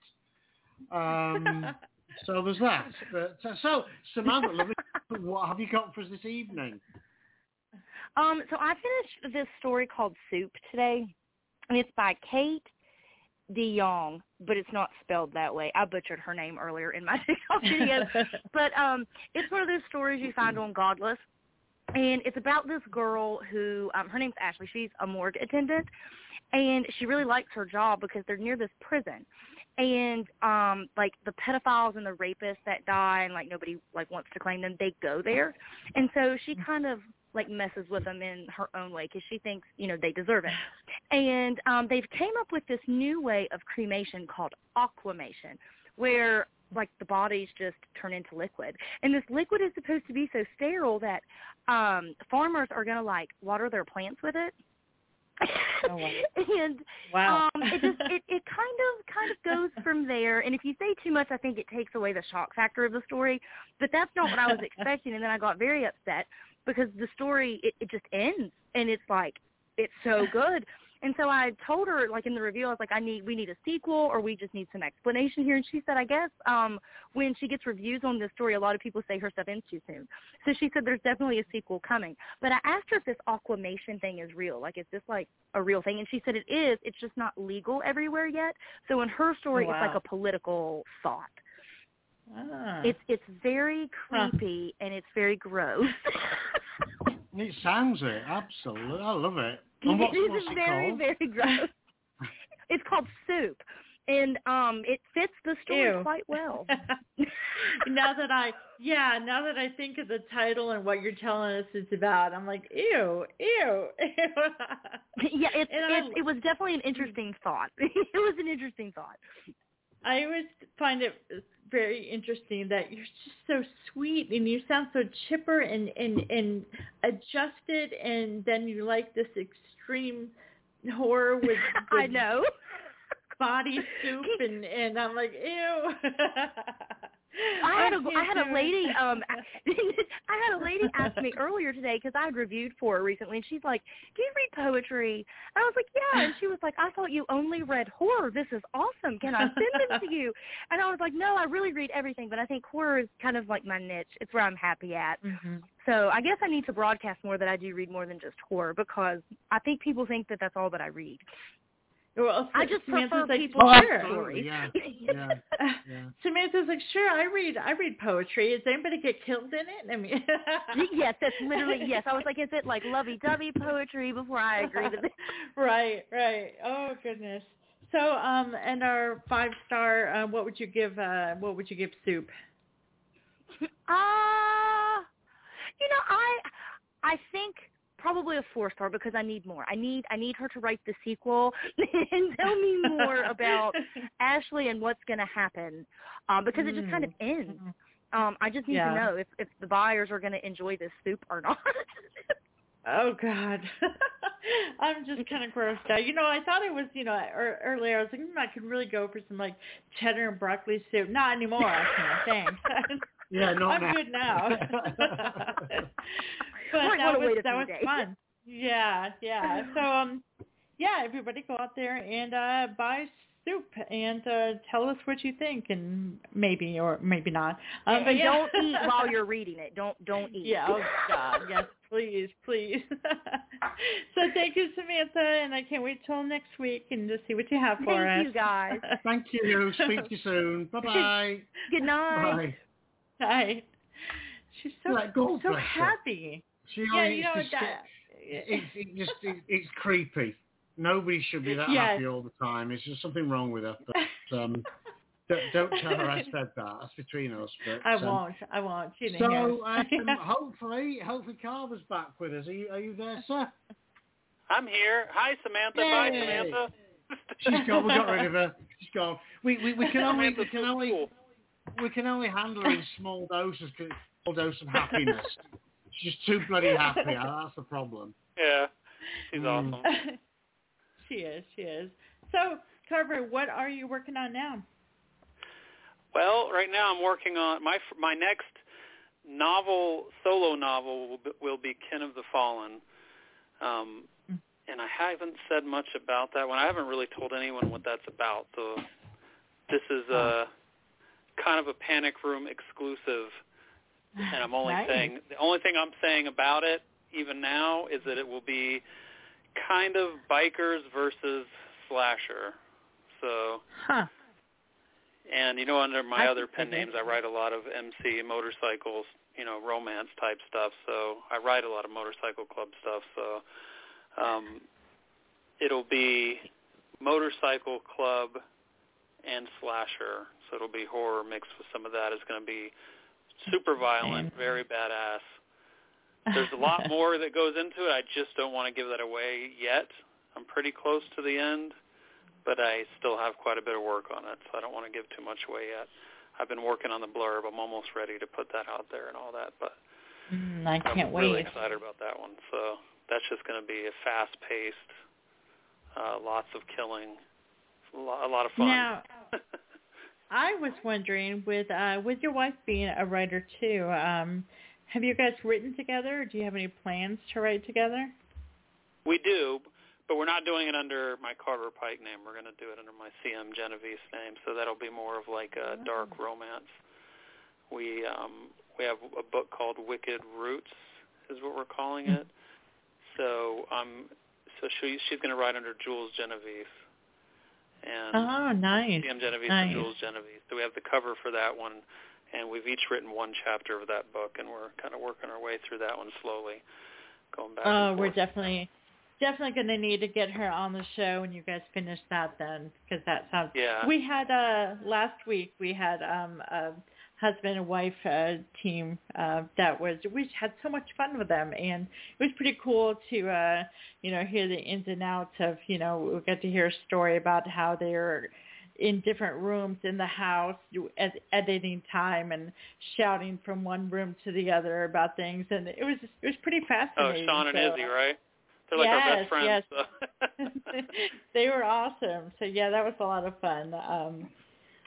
Um, so there's that. But, uh, so Samantha, lovely, what have you got for us this evening? Um, so I finished this story called Soup today, and it's by Kate DeYoung, but it's not spelled that way. I butchered her name earlier in my TikTok video. But um, it's one of those stories you find on Godless, and it's about this girl who, um, her name's Ashley. She's a morgue attendant, and she really likes her job because they're near this prison. And, um, like, the pedophiles and the rapists that die and, like, nobody, like, wants to claim them, they go there. And so she kind of, like, messes with them in her own way because she thinks, you know, they deserve it. And um, they've came up with this new way of cremation called aquamation, where, like, the bodies just turn into liquid. And this liquid is supposed to be so sterile that um, farmers are going to, like, water their plants with it. Oh, wow. and Wow. um, it just it, it kind of kind of goes from there. And if you say too much, I think it takes away the shock factor of the story. But that's not what I was expecting. And then I got very upset because the story it, it just ends, and it's like it's so good. And so I told her, like in the review, I was like, I need we need a sequel, or we just need some explanation here. And she said, I guess um, when she gets reviews on this story, a lot of people say her stuff ends too soon. So she said there's definitely a sequel coming. But I asked her if this aquamation thing is real. Like, is this like a real thing? And she said it is. It's just not legal everywhere yet. So in her story, Oh, wow. it's like a political thought. Ah. It's it's very creepy, huh. and it's very gross. It sounds it, absolutely. I love it. And what's, it what's is it very, called? very gross. It's called Soup, and um, it fits the story Ew. quite well. now that I, yeah, now that I think of the title and what you're telling us it's about, I'm like, ew, ew, ew. yeah, it, And it, I- it was definitely an interesting thought. It was an interesting thought. I always find it very interesting that you're just so sweet and you sound so chipper and, and, and adjusted, and then you like this extreme horror with, with I know. body soup, and, and I'm like, ew. I had a can't I had do a lady it. um I had a lady ask me earlier today because I had reviewed for her recently, and she's like, "Do you read poetry?" And I was like, "Yeah," and she was like, "I thought you only read horror. This is awesome. Can I send them to you?" And I was like, "No, I really read everything, but I think horror is kind of like my niche. It's where I'm happy at." Mm-hmm. So I guess I need to broadcast more that I do read more than just horror, because I think people think that that's all that I read. Well, I just prefer like, people's oh, stories. Yeah, yeah, yeah. Samantha's like, sure, I read, I read poetry. Does anybody get killed in it? I mean, Yes, that's literally yes. I was like, is it like lovey-dovey poetry? Before I agree to this. Right, right. Oh goodness. So, um, and our five star, uh, what would you give? Uh, what would you give Soup? Uh, you know, I, I think probably a four star, because I need more. I need, I need her to write the sequel and tell me more about Ashley and what's going to happen, um, because it just kind of ends. Um, I just need Yeah. to know if, if the buyers are going to enjoy this soup or not. Oh God, I'm just kind of grossed out. You know, I thought it was, you know, er, earlier I was like, mm, I could really go for some like cheddar and broccoli soup. Not anymore, I can't. Thanks. Yeah, not I'm now. good now. But Like, that what a was way to that be was day. fun. Yeah, yeah. So um, yeah, everybody go out there and uh, buy soup and uh, tell us what you think, and maybe or maybe not. Um, and but yeah. don't eat while you're reading it. Don't don't eat. Yeah, oh God, yes, please, please. So thank you, Samantha, and I can't wait till next week and just see what you have for Thank us. you, guys. Thank you. Speak to you soon. Bye-bye. Good night. Bye. Hi. She's so Like gold so pressure. happy. She Yeah, only you know needs to that. skip- It's it just it, it's creepy. Nobody should be that Yes. happy all the time. It's just something wrong with her. But um, don't, don't tell her I said that. That's between us. But, I um, won't. I won't. She didn't So hear. um, hopefully, hopefully Carver's back with us. Are you, are you there, sir? I'm here. Hi, Samantha. Yay. Bye, Samantha. She's gone. We got rid of her. She's gone. We we, we can only we Samantha's can so only cool. we can only handle her in small doses. 'Cause small dose of happiness. She's too bloody happy. That's the problem. Yeah, she's Mm. awesome. She is. She is. So, Carver, what are you working on now? Well, right now I'm working on my my next novel, solo novel will be, will be Kin of the Fallen, um, and I haven't said much about that one. I haven't really told anyone what that's about. So this is a kind of a Panic Room exclusive, and I'm only Nice. saying the only thing I'm saying about it even now is that it will be kind of bikers versus slasher. So. Huh. And, you know, under my I other can pen dig it. names, I write a lot of M C, motorcycles, you know, romance-type stuff. So I write a lot of motorcycle club stuff. So um, it'll be motorcycle club and slasher. So it'll be horror mixed with some of that. It's going to be super violent, very badass. There's a lot more that goes into it. I just don't want to give that away yet. I'm pretty close to the end, but I still have quite a bit of work on it, so I don't want to give too much away yet. I've been working on the blurb. I'm almost ready to put that out there and all that, but Mm, I can't I'm wait. really excited about that one. So that's just going to be a fast-paced, uh, lots of killing, a lot, a lot of fun. Now, I was wondering, with uh, with your wife being a writer too, um, have you guys written together, or do you have any plans to write together? We do, but we're not doing it under my Carver Pike name. We're going to do it under my C M Genovese name, so that'll be more of like a dark romance. We um, we have a book called Wicked Roots, is what we're calling it. So um, so she, she's going to write under Jules Genovese. And Oh, nice. C M Genovese Nice. and Jules Genovese. So we have the cover for that one, and we've each written one chapter of that book, and we're kind of working our way through that one slowly, going back Oh, and we're forth. definitely definitely going to need to get her on the show when you guys finish that then, because that sounds. Yeah. We had uh last week we had um a husband and wife uh, team uh, that was we had so much fun with them, and it was pretty cool to uh you know hear the ins and outs of you know we got to hear a story about how they're in different rooms in the house at editing time and shouting from one room to the other about things, and it was it was pretty Oh, fascinating. Sean and so, Izzy, right? They're like our yes, best friends. yes. So. They were awesome. So yeah, that was a lot of fun. Um,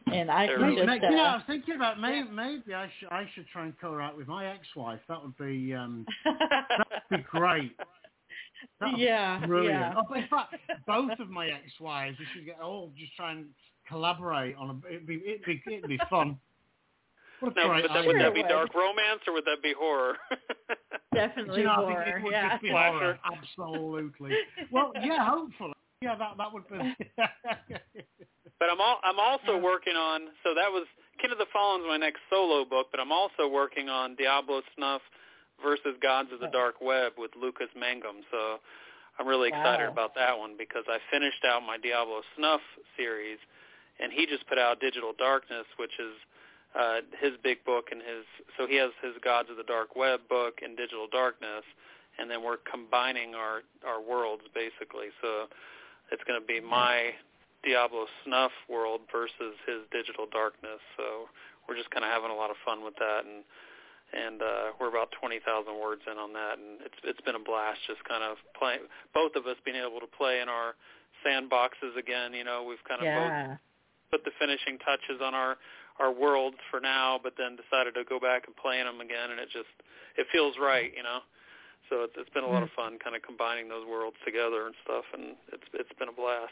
and I There can we just. go. Maybe, Uh, you know, I was thinking about maybe, maybe I should I should try and co-write with my ex-wife. That would be um, that would be great. That would yeah, be brilliant. yeah. Oh, in fact, both of my ex-wives, we should get all just try and collaborate on a. It'd be it'd be it'd be fun. What a Now, great would that, idea. would that be Sure dark romance or would that be horror? Definitely you know, horror. I think it would yeah. just be Slasher. horror. Absolutely. Well, yeah, hopefully. Yeah, that that would be. But I'm all, I'm also working on, so that was, Kin of the Fallen's my next solo book, but I'm also working on Diablo Snuff versus Gods of the Dark Web with Lucas Mangum. So I'm really excited Wow. about that one because I finished out my Diablo Snuff series, and he just put out Digital Darkness, which is uh, his big book, and his, so he has his Gods of the Dark Web book and Digital Darkness, and then we're combining our, our worlds basically. So it's going to be my Diablo Snuff world versus his Digital Darkness. So we're just kind of having a lot of fun with that, and and uh, we're about twenty thousand words in on that, and it's it's been a blast just kind of playing, both of us being able to play in our sandboxes again. You know, we've kind of Yeah. both put the finishing touches on our our worlds for now, but then decided to go back and play in them again, and it just it feels right, you know. So it's, it's been a lot of fun, kind of combining those worlds together and stuff, and it's it's been a blast.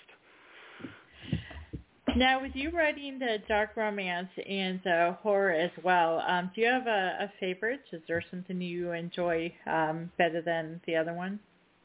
Now, with you writing the dark romance and uh, horror as well, um, do you have a, a favorite? Is there something you enjoy um, better than the other one?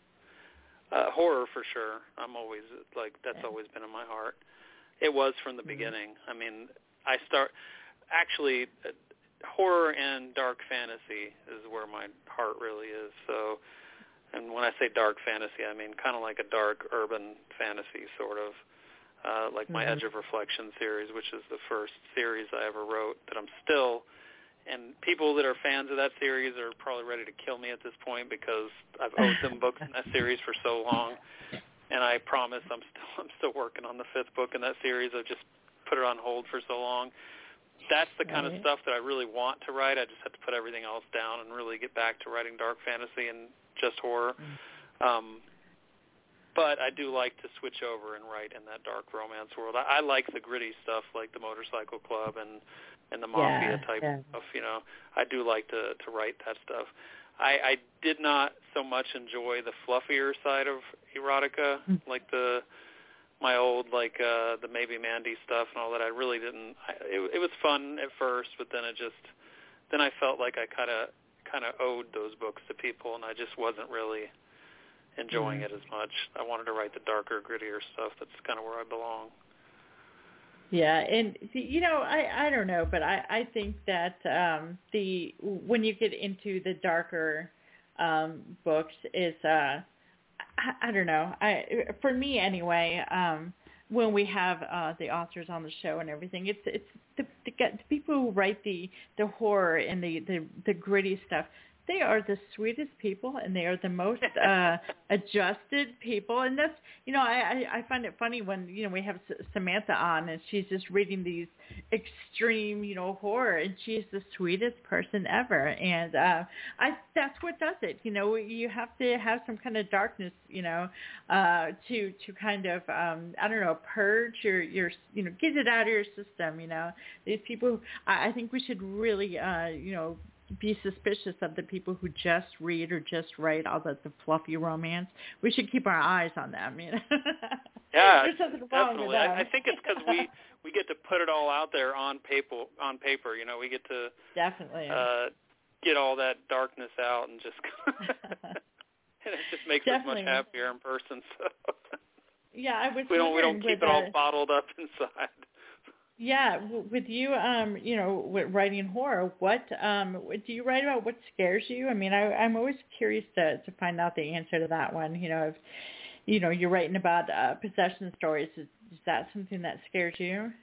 Uh, horror for sure. I'm always like that's Yeah. always been in my heart. It was from the beginning. I mean, I start actually uh, horror and dark fantasy is where my heart really is. So, and when I say dark fantasy, I mean kind of like a dark urban fantasy sort of. Uh, like my Mm-hmm. Edge of Reflection series, which is the first series I ever wrote that I'm still, and people that are fans of that series are probably ready to kill me at this point because I've owed them books in that series for so long, and I promise I'm still I'm still working on the fifth book in that series. I've just put it on hold for so long. That's the kind Right. of stuff that I really want to write. I just have to put everything else down and really get back to writing dark fantasy and just horror. Mm-hmm. Um, But I do like to switch over and write in that dark romance world. I, I like the gritty stuff like the Motorcycle Club and, and the Mafia Yeah, type yeah. stuff, you know. I do like to, to write that stuff. I, I did not so much enjoy the fluffier side of erotica, mm. like the my old, like uh, the Maybe Mandy stuff and all that. I really didn't. I, it, it was fun at first, but then it just, then I felt like I kind of kind of owed those books to people, and I just wasn't really enjoying mm. it as much. I wanted to write the darker, grittier stuff. That's kind of where I belong. Yeah, and you know, I I don't know, but I I think that um, the when you get into the darker um, books is uh I, I don't know. I for me anyway. Um, when we have uh, the authors on the show and everything, it's it's the, the, the people who write the the horror and the the, the gritty stuff. They are the sweetest people, and they are the most uh, adjusted people. And that's, you know, I, I find it funny when, you know, we have Samantha on, and she's just reading these extreme, you know, horror, and she's the sweetest person ever. And uh, I that's what does it. You know, you have to have some kind of darkness, you know, uh, to to kind of, um, I don't know, purge your, your, you know, get it out of your system, you know. These people, I, I think we should really, uh, you know, be suspicious of the people who just read or just write all the, the fluffy romance. We should keep our eyes on them. You know? Yeah, There's something wrong definitely. with them. I, I think it's because we, we get to put it all out there on paper. On paper, you know, we get to definitely uh, get all that darkness out and just and it just makes definitely. us much happier in person. So yeah, I was. We don't we don't keep with, it all uh, bottled up inside. Yeah, w- with you, um, you know, with writing horror, what um, do you write about? What scares you? I mean, I, I'm always curious to to find out the answer to that one. You know, if you know you're writing about uh, possession stories, is, is that something that scares you?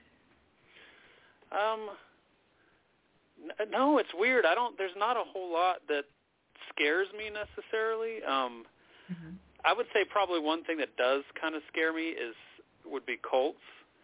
Um, n- no, it's weird. I don't. There's not a whole lot that scares me necessarily. Um, mm-hmm. I would say probably one thing that does kind of scare me is would be cults.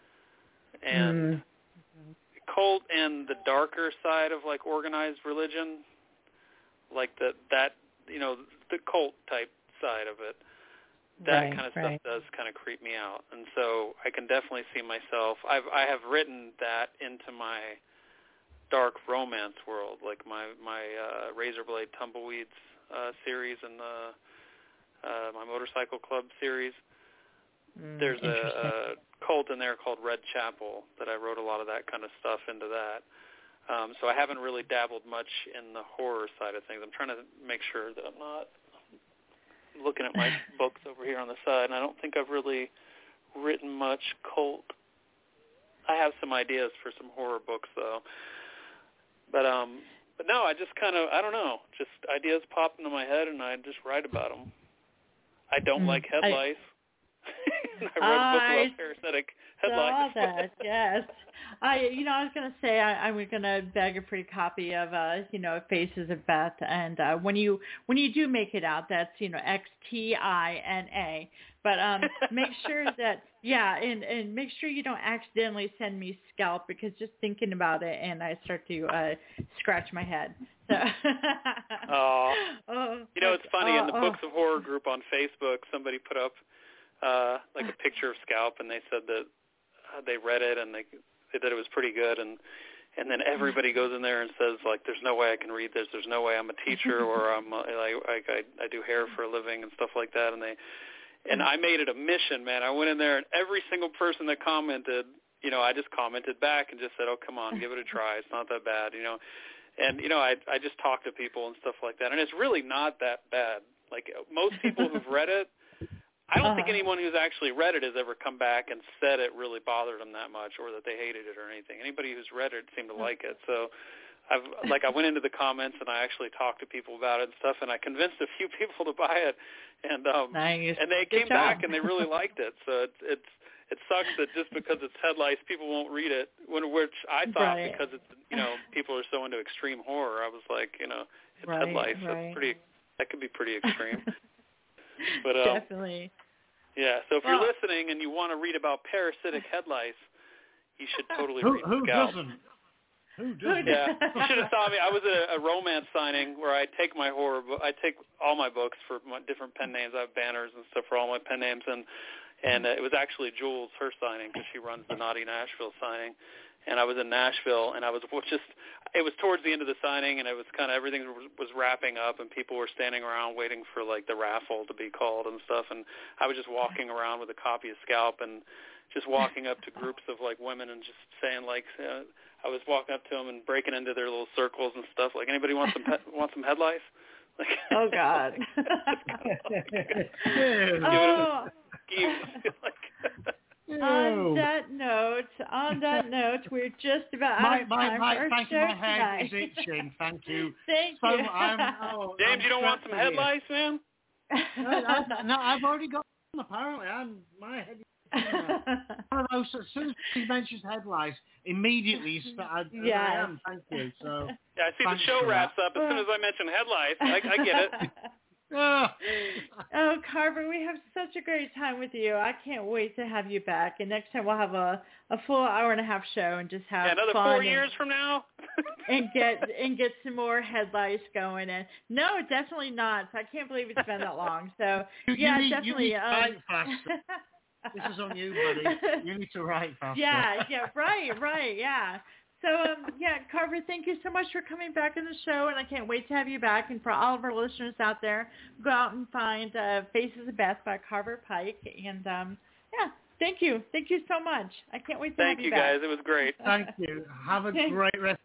And mm-hmm. cult and the darker side of like organized religion, like the that you know the cult type side of it. that right, kind of right. stuff does kind of creep me out. And so I can definitely see myself. I've I have written that into my dark romance world, like my my uh, Razorblade Tumbleweeds uh, series and the uh, my Motorcycle Club series. Mm, There's a, a cult in there called Red Chapel that I wrote a lot of that kind of stuff into that. Um, so I haven't really dabbled much in the horror side of things. I'm trying to make sure that I'm not looking at my books over here on the side, and I don't think I've really written much cult. I have some ideas for some horror books, though. But um, but no, I just kind of, I don't know, just ideas pop into my head, and I just write about them. I don't mm, like head I, lice. I wrote a book I about parasitic head lice. saw that, yes. I, you know, I was going to say I, I was going to beg a free copy of, uh, you know, Faces of Beth, and uh, when you when you do make it out, that's, you know, X T I N A. But um, make sure that, yeah, and, and make sure you don't accidentally send me scalp, because just thinking about it, and I start to uh, scratch my head. So. oh, oh, you know, it's funny, oh, in the oh. Books of Horror group on Facebook, somebody put up uh, like a picture of scalp, and they said that uh, they read it, and they they said it was pretty good, and and then everybody goes in there and says, like, there's no way I can read this, there's no way I'm a teacher, or I'm uh, like I, I do hair for a living and stuff like that, and they and I made it a mission, man. I went in there, and every single person that commented, you know, I just commented back and just said, oh, come on, give it a try, it's not that bad, you know. And, you know, I I just talk to people and stuff like that, and it's really not that bad. Like, most people who've read it, I don't uh-huh. think anyone who's actually read it has ever come back and said it really bothered them that much, or that they hated it or anything. Anybody who's read it seemed to like it. So, I've like I went into the comments and I actually talked to people about it and stuff, and I convinced a few people to buy it, and um, nice. and they Good came job. back and they really liked it. So it's it's it sucks that just because it's head lice, people won't read it. When which I thought right. because it's you know people are so into extreme horror, I was like you know it's right, head lice. Right. That's pretty. That could be pretty extreme. But um, definitely. Yeah, so if well, you're listening and you want to read about parasitic head lice, you should totally who, read who Scalp. Doesn't? Who doesn't? Yeah, you should have saw me. I was at a, a romance signing where I take my horror book. I take all my books for my different pen names. I have banners and stuff for all my pen names, and and uh, it was actually Jules, her signing, because she runs the Naughty Nashville signing. And I was in Nashville, and I was just, it was towards the end of the signing, and it was kind of, everything was, was wrapping up, and people were standing around waiting for, like, the raffle to be called and stuff, and I was just walking around with a copy of Scalp and just walking up to groups of, like, women and just saying, like, uh, I was walking up to them and breaking into their little circles and stuff, like, anybody want some pe- want some head lice? Like, oh, God. like, oh. like, On that note, on that note, we're just about my, out of my, time my, for our thank show you, my head tonight. is itching. Thank you. Thank so, you. I'm, oh, James, I'm you don't want some head lice, man? no, I, no, I've already got them, apparently. I'm, my head is One of those, as soon as he mentions head lice, immediately you start, I, yeah. I am, thank you. So, yeah, I see the show wraps up as soon as I mention head lice. I, I get it. Oh. oh, Carver, we have such a great time with you. I can't wait to have you back. And next time we'll have a, a full hour and a half show and just have yeah, another fun four and, years from now. and get and get some more head lice going. And no, definitely not. I can't believe it's been that long. So yeah, you need, definitely. You need to um, write faster. This is on you, buddy. You need to write faster. Yeah, yeah, right, right, yeah. So, um, yeah, Carver, thank you so much for coming back on the show, and I can't wait to have you back. And for all of our listeners out there, go out and find uh, Faces of Beth by Carver Pike. And, um, yeah, thank you. Thank you so much. I can't wait to thank have you, you back. Thank you, guys. It was great. Thank you. Have a great rest.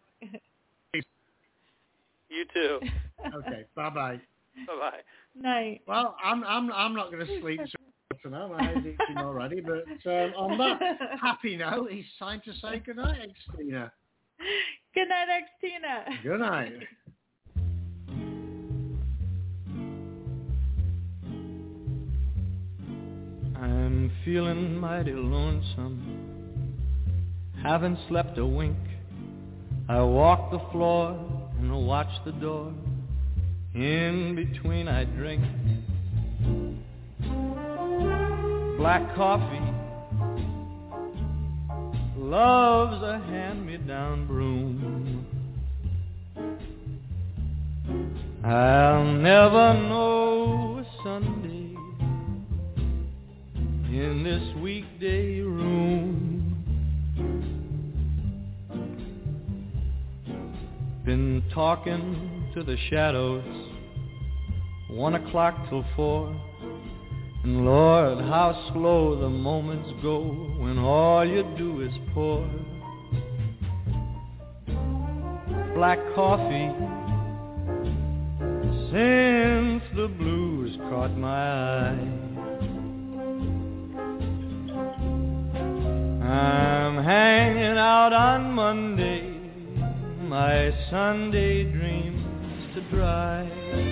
You too. Okay, bye-bye. Bye-bye. Night. Well, I'm I'm I'm not going to sleep tonight. My head's itching already. But um, on that happy note, it's time to say goodnight, Xtina. Good night, Xtina. Good night. I'm feeling mighty lonesome, haven't slept a wink. I walk the floor and watch the door. In between I drink black coffee. Love's a hand-me-down broom. I'll never know a Sunday in this weekday room. Been talking to the shadows, one o'clock till four. And Lord, how slow the moments go when all you do is pour black coffee since the blues caught my eye. I'm hanging out on Monday, my Sunday dreams to dry.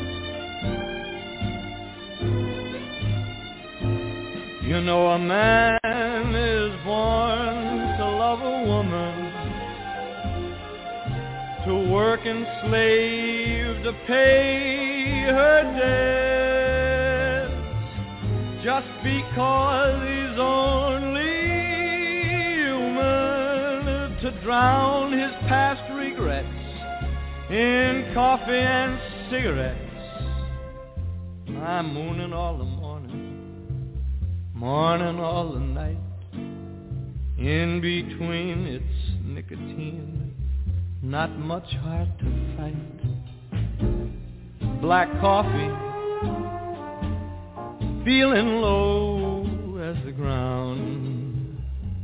You know a man is born to love a woman, to work and slave to pay her debts, just because he's only human, to drown his past regrets in coffee and cigarettes. I'm mooning all the morning, morning all the night. In between it's nicotine, not much heart to fight. Black coffee, feeling low as the ground.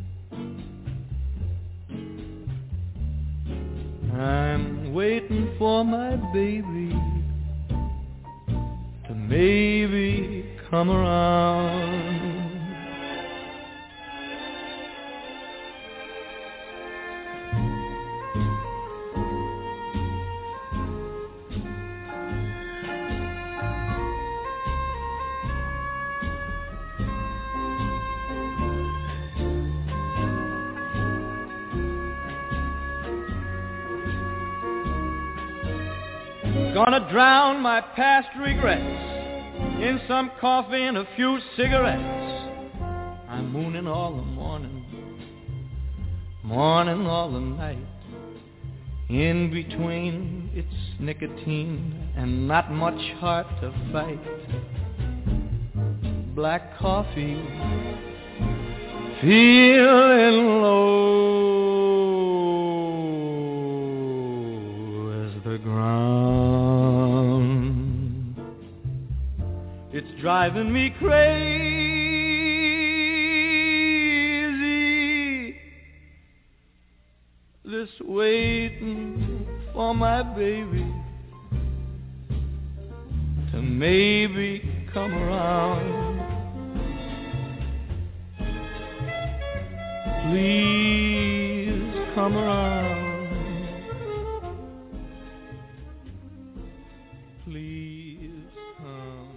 I'm waiting for my baby to maybe come around. Gonna drown my past regrets in some coffee and a few cigarettes. I'm mooning all the morning, morning all the night. In between it's nicotine and not much heart to fight. Black coffee, feeling low as the ground. It's driving me crazy, this waiting for my baby to maybe come around. Please come around. Please come.